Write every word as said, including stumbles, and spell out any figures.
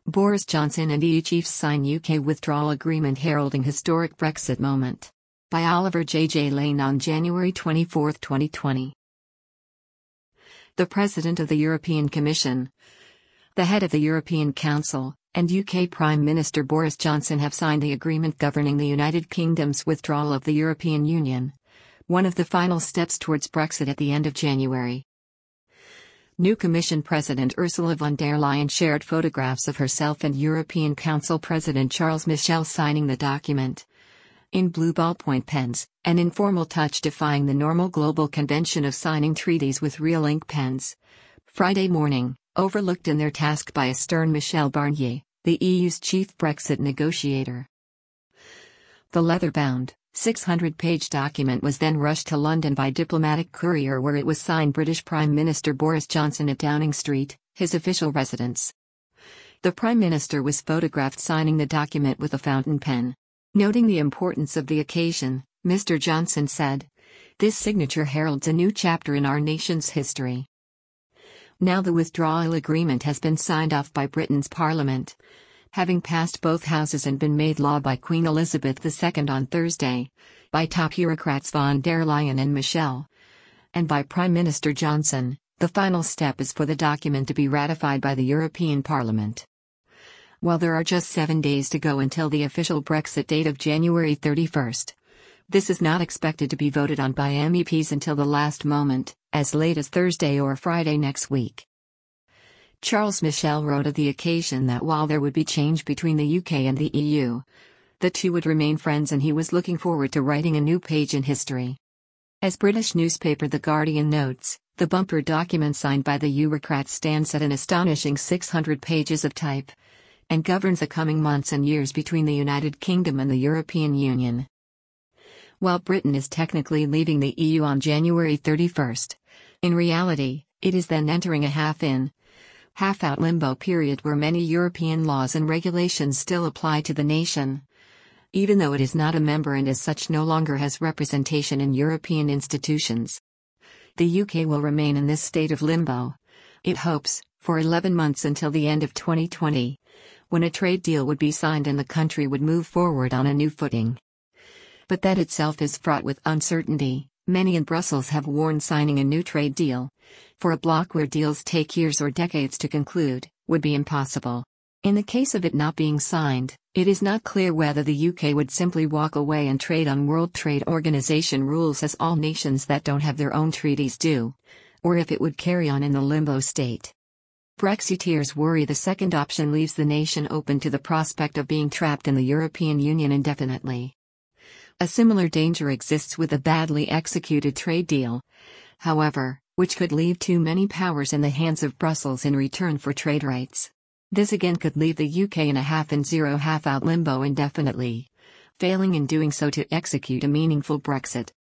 Boris Johnson and E U chiefs sign U K withdrawal agreement heralding historic Brexit moment. By Oliver J. J. Lane on January twenty-fourth, twenty twenty. The President of the European Commission, the head of the European Council, and U K Prime Minister Boris Johnson have signed the agreement governing the United Kingdom's withdrawal of the European Union, one of the final steps towards Brexit at the end of January. New Commission President Ursula von der Leyen shared photographs of herself and European Council President Charles Michel signing the document in blue ballpoint pens, an informal touch defying the normal global convention of signing treaties with real ink pens. Friday morning, overlooked in their task by a stern Michel Barnier, the E U's chief Brexit negotiator. The leather-bound, six hundred page document was then rushed to London by diplomatic courier, where it was signed British Prime Minister Boris Johnson at Downing Street, his official residence. The Prime Minister was photographed signing the document with a fountain pen. Noting the importance of the occasion, Mister Johnson said, "This signature heralds a new chapter in our nation's history." Now the withdrawal agreement has been signed off by Britain's Parliament, having passed both houses and been made law by Queen Elizabeth the Second on Thursday, by top bureaucrats von der Leyen and Michel, and by Prime Minister Johnson. The final step is for the document to be ratified by the European Parliament. While there are just seven days to go until the official Brexit date of January thirty-first, this is not expected to be voted on by M E Ps until the last moment, as late as Thursday or Friday next week. Charles Michel wrote of the occasion that while there would be change between the U K and the E U, the two would remain friends, and he was looking forward to writing a new page in history. As British newspaper The Guardian notes, the bumper document signed by the Eurocrats stands at an astonishing six hundred pages of type, and governs the coming months and years between the United Kingdom and the European Union. While Britain is technically leaving the E U on January thirty-first, in reality, it is then entering a half-in, half-out limbo period where many European laws and regulations still apply to the nation, even though it is not a member and as such no longer has representation in European institutions. The U K will remain in this state of limbo, it hopes, for eleven months until the end of twenty twenty, when a trade deal would be signed and the country would move forward on a new footing. But that itself is fraught with uncertainty. Many in Brussels have warned signing a new trade deal, for a bloc where deals take years or decades to conclude, would be impossible. In the case of it not being signed, it is not clear whether the U K would simply walk away and trade on World Trade Organization rules as all nations that don't have their own treaties do, or if it would carry on in the limbo state. Brexiteers worry the second option leaves the nation open to the prospect of being trapped in the European Union indefinitely. A similar danger exists with a badly executed trade deal, however, which could leave too many powers in the hands of Brussels in return for trade rights. This again could leave the U K in a half-in zero half-out limbo indefinitely, failing in doing so to execute a meaningful Brexit.